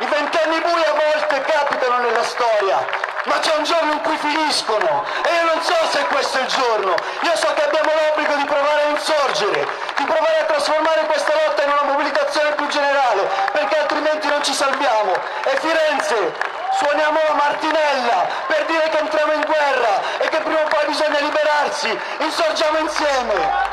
I 20 anni bui a volte capitano nella storia, ma c'è un giorno in cui finiscono e io non so se questo è il giorno. Io so che abbiamo l'obbligo di provare a insorgere, di provare a trasformare questa lotta in una mobilitazione più generale, perché altrimenti non ci salviamo. E Firenze, suoniamo la martinella per dire che entriamo in guerra e che prima o poi bisogna liberarsi. Insorgiamo insieme.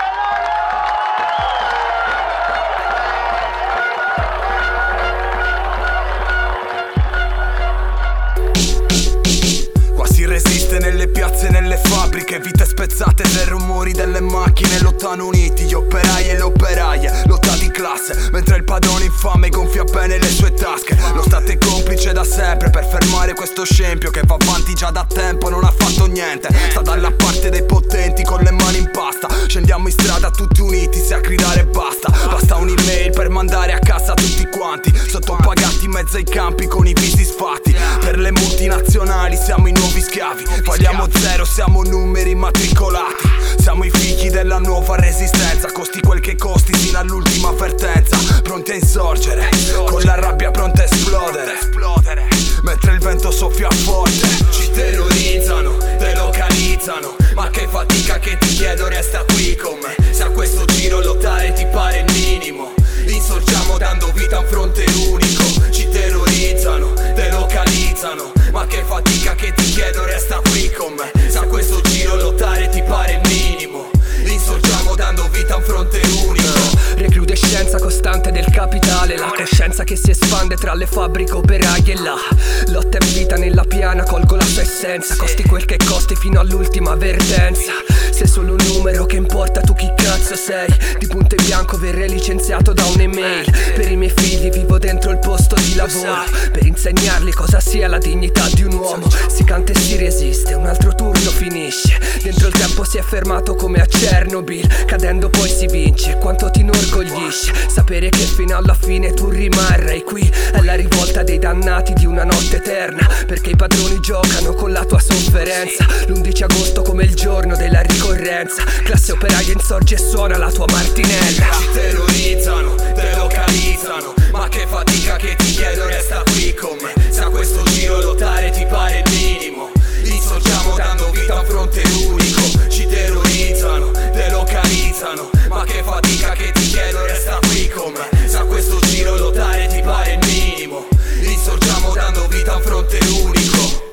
Resiste nelle piazze, nelle fabbriche, vite spezzate dai rumori delle macchine. Lottano uniti gli operai e le operaie, lotta di classe, mentre il padrone infame gonfia bene le sue tasche. Lo Stato è complice da sempre per fermare questo scempio che va avanti già da tempo, non ha fatto niente. Sta dalla parte dei potenti con le mani in pasta. Scendiamo in strada tutti uniti, se a gridare basta. Basta un'email per mandare a casa tutti quanti, sottopagati in mezzo ai campi con i visi sfatti. Per le multinazionali siamo i nuovi schiavi, paghiamo zero, siamo numeri immatricolati. Siamo i figli della nuova resistenza, costi quel che costi fino all'ultima avvertenza. Pronti a insorgere, con la rabbia pronta a esplodere, mentre il vento soffia forte. Ci terrorizzano, delocalizzano, ma che fatica che ti chiedo, resta qui con me. Se a questo giro lottare ti pare il minimo, insorgiamo dando vita a un fronte unico. Ci terrorizzano, delocalizzano, ma che fatica che ti chiedo, resta qui con me. Se a questo giro lottare ti pare il minimo, insorgiamo dando vita a un fronte unico. Recrudescenza costante del capitale, la coscienza che si espande tra le fabbriche operaie e la lotta in vita nella piana, colgo la sua essenza. Costi quel che costi fino all'ultima vertenza. Sei solo un numero, che importa tu chi cazzo sei. Di punto in bianco verrei licenziato da un'email. Per i miei figli vivo dentro il posto di lavoro, per insegnargli cosa sia la dignità di un uomo. Si canta e si resiste, un altro turno finisce. Dentro il tempo si è fermato come a Chernobyl, cadendo poi si vince. Quanto ti inorgoglisce sapere che fino alla fine tu rimarrai qui. È la rivolta dei dannati di una notte eterna, perché i padroni giocano con la tua sofferenza. L'11 agosto come il giorno della ricorrenza, classe operaia insorge e suona la tua martinella. Ci terrorizzano, delocalizzano, ma che fatica che ti chiedo, resta qui con me. Se a questo giro lottare ti pare il minimo, insorgiamo dando vita a un fronte unico. Ci terrorizzano, delocalizzano, ma che fatica che ti chiedo, resta qui con me. Se a questo giro lottare ti pare il minimo, insorgiamo dando vita a un fronte unico.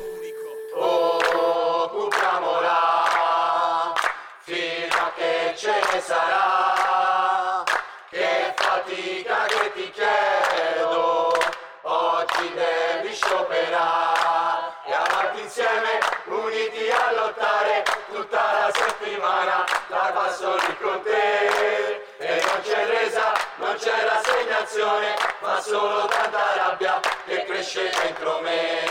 Occupiamola fino a che ce ne sarà. Che fatica che ti chiedo, oggi devi scioperare e avanti insieme, uniti a lottare tutta la settimana. L'arma sono lì con te e non c'è resa, non c'è rassegnazione, ma solo tanta rabbia che cresce dentro me.